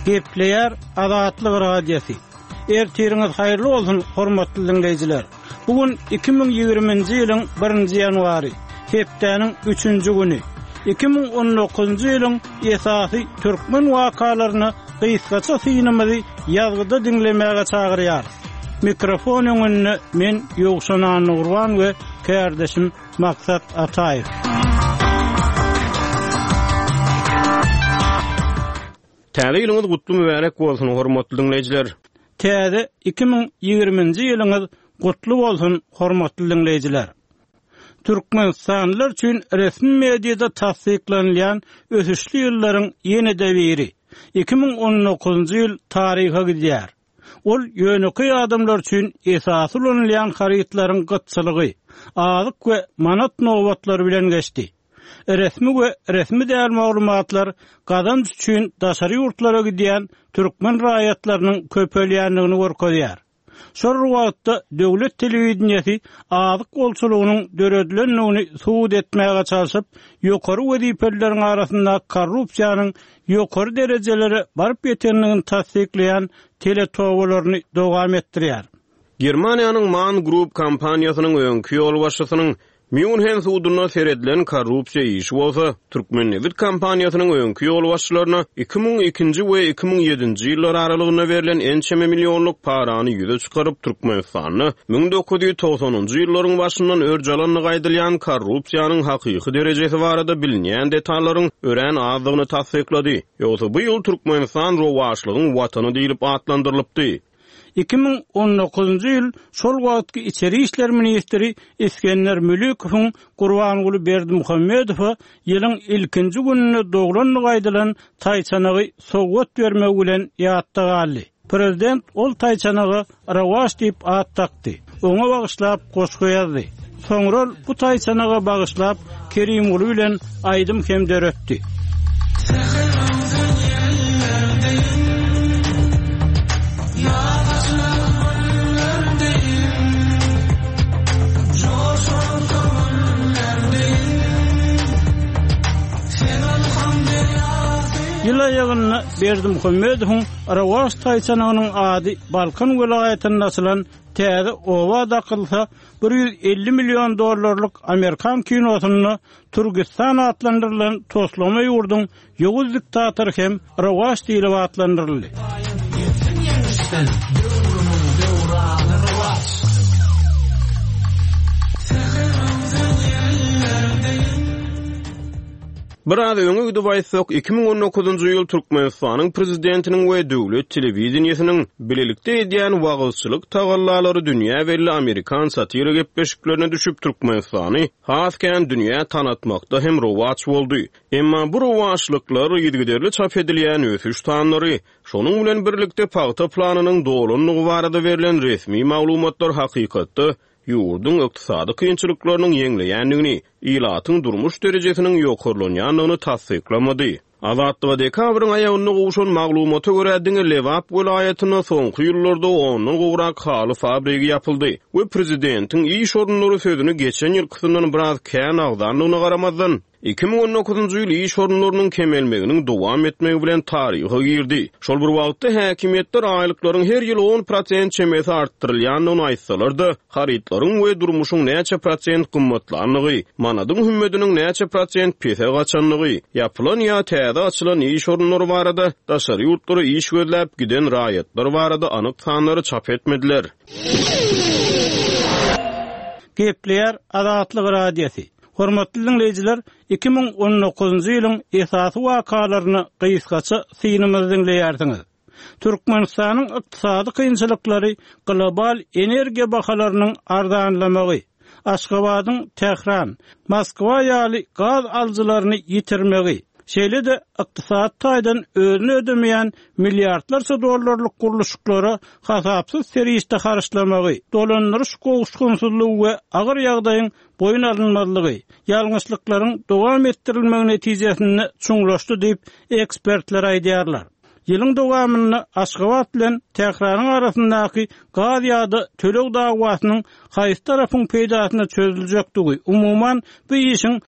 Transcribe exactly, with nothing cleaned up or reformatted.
Gepleyer Azatlyk radiosu. Ertiriňiz haýyrly bolsun, hormatly dinleýijiler. Bugün iki ming ýigirmenji ýylyň birinji ýanwary, hepdeniň üçünji güni. iki ming on dokuzunji ýylyň esasy türkmen wakalaryny gysgaça synamazy ýazgyda dinlemäge çagyrýar. Mikrofon öňünde men Ýogşan Nurwan we kardeşim Maksat Ataýew. Täze gutly mübarek bolsun, hormatly dinleýijiler. Täze iki ming ýigirmenji ýylyňyz gutly bolsun, hormatly dinleýijiler. Türkmenistanlylar üçin resmi mediada tasdiklanýan ösüşli ýyllaryň ýene-de biri. iki ming on dokuzunji ýyl taryha gidýär. Ol ýöneki adamlar üçin esasy bolan harytlaryň gytçylygy, azyk we manat nowatlary bilen geçdi. Resmi we resmi däl maglumatlar gazanç üçin daşary ýurtlara gidýän türkmen raýatlarynyň köpelýänligini görkezýär. Şol wagtda döwlet telewizionyasy azyk bolçulugynyň döredilenligini suwd etmäge çalyşyp, ýokary wezipeleriň arasynda korrupsiýanyň ýokary derejelere baryp ýetenligini tasdikleýän teletowalaryny dowam etdirýär. Germaniýanyň Man Group kompaniýasynyň öňki ýol başçysynyň Münhen suwdyna seredilen korrupsiýa işi bolsa, Türkmenlewit kompaniýasynyň öňki ýol başçylaryna iki ming ikinji we iki ming ýedinji ýyllar aralygyna berilen ençeme millionluk parany ýüze çykaryp Türkmenistany ming dokuz ýüz togsonunji ýyllaryň başyndan örjalanyny gaýdylýan korrupsiýanyň hakyky derejesi barada bilinýän detalaryň ören azlygyny tasdiklady. Ýogsa bu ýyl Türkmenistan rowaşlygyň watany diýilip adlandyrylypdy. iki ming on dokuzunji ýyl şol wagtky içeri işler ministri İskender Mülükowyň Gurbanguly Berdimuhammedow ýylyň ilkinji gününe doglanly gaýdylan taýçanagy sowgat bermek bilen ýatda galdy. Prezident ol taýçanagy Rawaş diýip ad takdy. Oňa bagyşlap goşgy ýazdy. Soňra bu taýçanaga bagyşlap Kerimuli bilen aýdym hem döretdi. Ýyla ýagyny Berdimuhammedowyň Rawaş taýçanagynyň ady Balkan welaýatynda açylan täze owa daqylsa bir ýüz elli million dollarlyk Amerikan kinosyny Türkistan atlandyrylan toslama ýurduň ýoguz diktatory hem Rawaş diýilip atlandyryldy. Biraz öňe gidip aýtsak, iki ming on dokuzunji ýyl Türkmenistanyň prezidentiniň we döwlet telewizionysynyň bilelikde edýän wagylçylyk tagallalary dünýä belli Amerikan satira gepleşiklerine düşüp Türkmenistany hasken dünýä tanatmakda hem rowaç boldy. Emma bu rowaçlyklar ýetgiderli çap edilýän ösüş tanlary, şonuň bilen birlikde paýta planynyň dolanlygy barada berilen resmi maglumatlar hakykatda ýurdun ykdysady kynçylyklarynyň ýeňleýänligini, ilatyň durmuş derejesiniň ýokarlanýanlygyny tasdiklamady. Azatlyga dekabryň aýagyny gowşan maglumaty görä diňe Lewap welaýatyna soňky ýyllarda onuň gowrak haly fabrigi ýapyldy. We prezidentiň iş orunlary sözüni geçen ýyl kysyndan biraz kän agdanlygyna garamazdan iki ming on dokuzunji ýyl iş orunlarynyň kemelmeginiň dowam etmegi bilen taryha girdi. Şol bir wagtda häkimetler aýlyklaryň her ýyl on prosent çemesi artdyrylýanyny aýtsalar-da, harytlaryň we durmuşyň näçe prosent gymmatlanlygy, manadyň hümmediniň näçe prosent pese gaçanlygy, ýapylan ýa täze açylan iş orunlary barada, daşary ýurtlara iş gözläp giden raýatlar barada anyk sanlary çap etmediler. Gepleyer Azatlyk radiosu. Hormatly dinleýijiler, iki ming on dokuzunji ýylyň esasy wakalaryny gysgaça synamazy dinleýärsiňiz. Türkmenistanyň ykdysady kynçylyklary, global energiýa bahalarynyň arzanlamagy, Aşgabatyň Tehran, Moskwa ýaly gaz aljylaryny ýitirmegi, şeýle de ykdysat taýdan özüni ödemeýän milliardlarça dollarlyk guruluşlara hasapsyz serişde haraçlamagy, dolandyryş gowuşgunsyzlygy we agyr ýagdaýyň boyun alınmazlygy, ýalňyşlyklaryň dowam etdirilmegi netijesinde çuňlaşdy diýip ekspertler aýdýarlar. Ýylyň dowamyny Aşgabat bilen Tehranyň arasyndaky gaz ýady töleg dawasynyň haýsy tarapyň peýdasyna çözüljekdigi, umuman bu işin